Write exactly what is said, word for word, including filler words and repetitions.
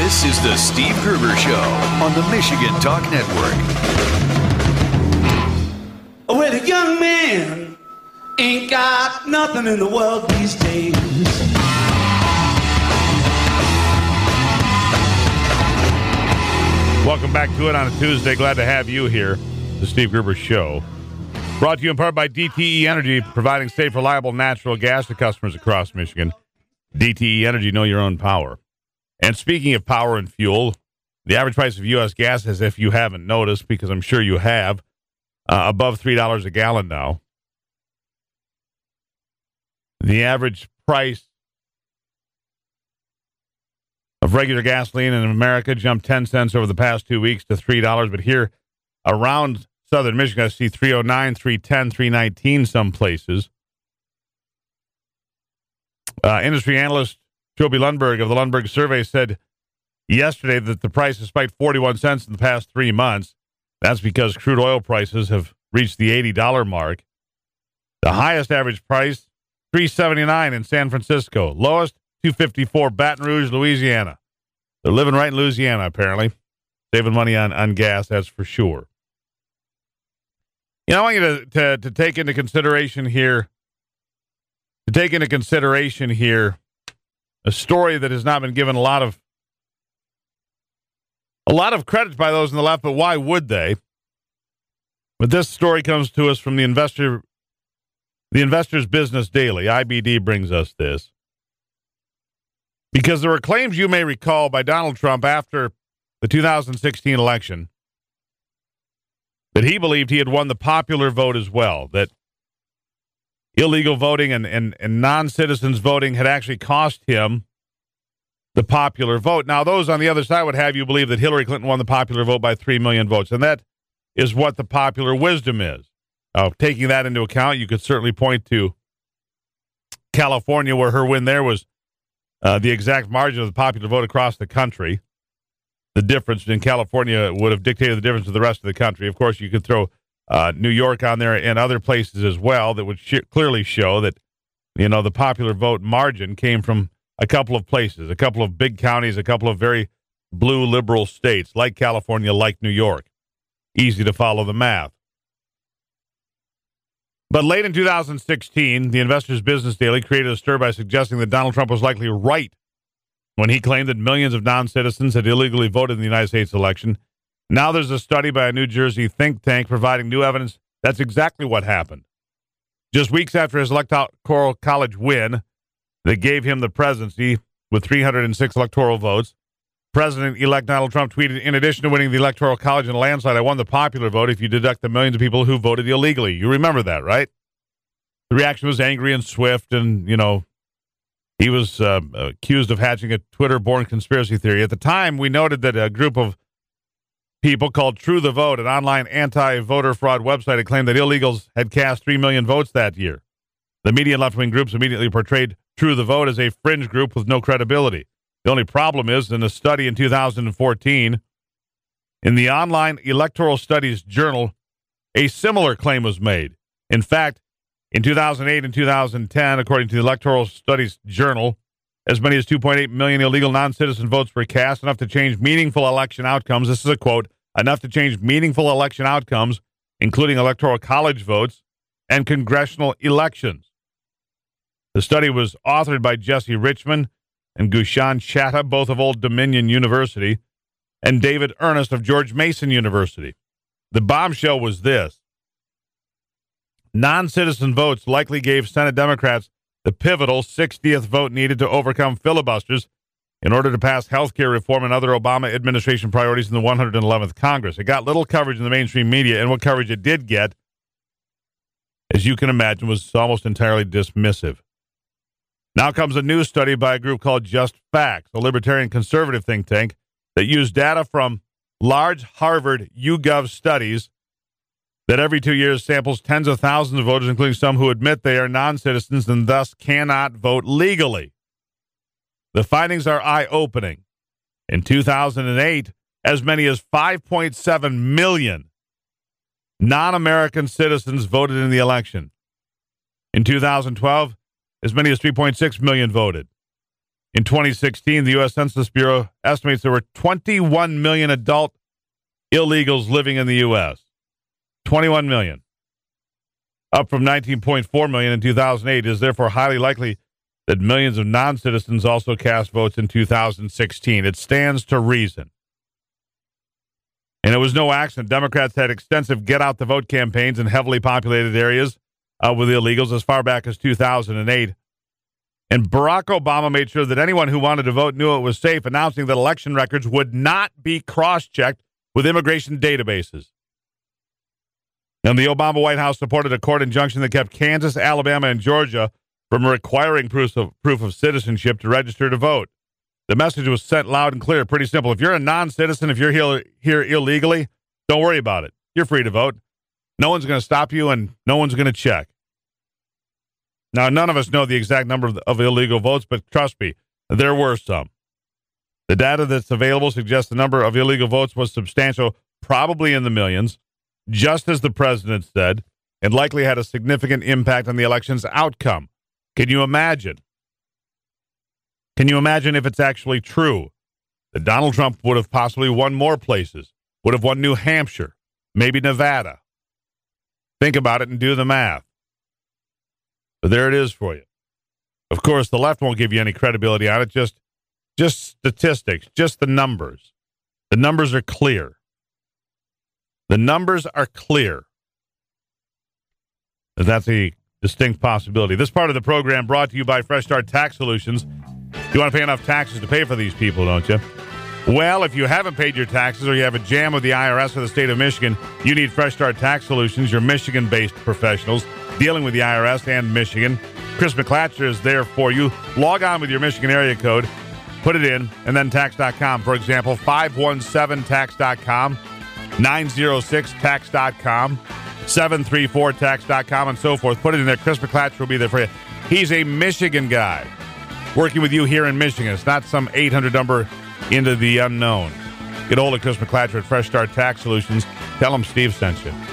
This is the Steve Gruber Show on the Michigan Talk Network. Well, a young man ain't got nothing in the world these days. Welcome back to it on a Tuesday. Glad to have you here. The Steve Gruber Show. Brought to you in part by D T E Energy, providing safe, reliable natural gas to customers across Michigan. D T E Energy, know your own power. And speaking of power and fuel, the average price of U S gas, as if you haven't noticed, because I'm sure you have, uh, above three dollars a gallon now. The average price of regular gasoline in America jumped ten cents over the past two weeks to three dollars. But here around southern Michigan, I see three oh nine, three ten, three nineteen some places. Uh, industry analyst Joby Lundberg of the Lundberg Survey said yesterday that the price has spiked forty-one cents in the past three months. That's because crude oil prices have reached the eighty dollars mark. The highest average price, three seventy-nine in San Francisco. Lowest, two fifty-four, Baton Rouge, Louisiana. They're living right in Louisiana, apparently. Saving money on, on gas, that's for sure. You know, I want you to, to, to take into consideration here, to take into consideration here, a story that has not been given a lot of a lot of credit by those on the left, but why would they? But this story comes to us from the investor, the Investors Business Daily. I B D brings us this. Because there were claims, you may recall, by Donald Trump after the two thousand sixteen election that he believed he had won the popular vote as well, that illegal voting and, and, and non-citizens voting had actually cost him the popular vote. Now, those on the other side would have you believe that Hillary Clinton won the popular vote by three million votes, and that is what the popular wisdom is. Uh, taking that into account, you could certainly point to California, where her win there was uh, the exact margin of the popular vote across the country. The difference in California would have dictated the difference to the rest of the country. Of course, you could throw Uh, New York on there and other places as well that would sh- clearly show that, you know, the popular vote margin came from a couple of places, a couple of big counties, a couple of very blue liberal states like California, like New York. Easy to follow the math. But late in two thousand sixteen, the Investors Business Daily created a stir by suggesting that Donald Trump was likely right when he claimed that millions of non-citizens had illegally voted in the United States election. Now there's a study by a New Jersey think tank providing new evidence that's exactly what happened. Just weeks after his electoral college win that gave him the presidency with three hundred six electoral votes, President-elect Donald Trump tweeted, "In addition to winning the electoral college in a landslide, I won the popular vote if you deduct the millions of people who voted illegally." You remember that, right? The reaction was angry and swift, and, you know, he was uh, accused of hatching a Twitter-born conspiracy theory. At the time, we noted that a group of people called True the Vote, an online anti-voter fraud website, had claimed that illegals had cast three million votes that year. The media and left-wing groups immediately portrayed True the Vote as a fringe group with no credibility. The only problem is, in a study in two thousand fourteen, in the online Electoral Studies Journal, a similar claim was made. In fact, in two thousand eight and two thousand ten, according to the Electoral Studies Journal, as many as two point eight million illegal non-citizen votes were cast, enough to change meaningful election outcomes. This is a quote, "enough to change meaningful election outcomes, including electoral college votes and congressional elections." The study was authored by Jesse Richmond and Gushan Chatta, both of Old Dominion University, and David Ernest of George Mason University. The bombshell was this: non-citizen votes likely gave Senate Democrats the pivotal sixtieth vote needed to overcome filibusters in order to pass health care reform and other Obama administration priorities in the one hundred eleventh Congress. It got little coverage in the mainstream media, and what coverage it did get, as you can imagine, was almost entirely dismissive. Now comes a new study by a group called Just Facts, a libertarian conservative think tank that used data from large Harvard YouGov studies that every two years samples tens of thousands of voters, including some who admit they are non-citizens and thus cannot vote legally. The findings are eye-opening. In two thousand eight, as many as five point seven million non-American citizens voted in the election. In two thousand twelve, as many as three point six million voted. In twenty sixteen, the U S Census Bureau estimates there were twenty-one million adult illegals living in the U S twenty-one million. Up from nineteen point four million in two thousand eight. It is therefore highly likely that millions of non-citizens also cast votes in two thousand sixteen. It stands to reason. And it was no accident. Democrats had extensive get-out-the-vote campaigns in heavily populated areas uh, with illegals as far back as two thousand eight. And Barack Obama made sure that anyone who wanted to vote knew it was safe, announcing that election records would not be cross-checked with immigration databases. And the Obama White House supported a court injunction that kept Kansas, Alabama, and Georgia from requiring proof of, proof of citizenship to register to vote. The message was sent loud and clear. Pretty simple. If you're a non-citizen, if you're here, here illegally, don't worry about it. You're free to vote. No one's going to stop you, and no one's going to check. Now, none of us know the exact number of, of illegal votes, but trust me, there were some. The data that's available suggests the number of illegal votes was substantial, probably in the millions, just as the president said, and likely had a significant impact on the election's outcome. Can you imagine? Can you imagine if it's actually true that Donald Trump would have possibly won more places, would have won New Hampshire, maybe Nevada? Think about it and do the math. But there it is for you. Of course, the left won't give you any credibility on it, just, just statistics, just the numbers. The numbers are clear. The numbers are clear. That's a distinct possibility. This part of the program brought to you by Fresh Start Tax Solutions. You want to pay enough taxes to pay for these people, don't you? Well, if you haven't paid your taxes or you have a jam with the I R S or the state of Michigan, you need Fresh Start Tax Solutions, your Michigan-based professionals dealing with the I R S and Michigan. Chris McClatcher is there for you. Log on with your Michigan area code, put it in, and then tax dot com. For example, five one seven tax dot com, nine oh six tax dot com, seven three four tax dot com, and so forth. Put it in there. Chris McClatcher will be there for you. He's a Michigan guy working with you here in Michigan. It's not some eight hundred number into the unknown. Get hold of Chris McClatcher at Fresh Start Tax Solutions. Tell him Steve sent you.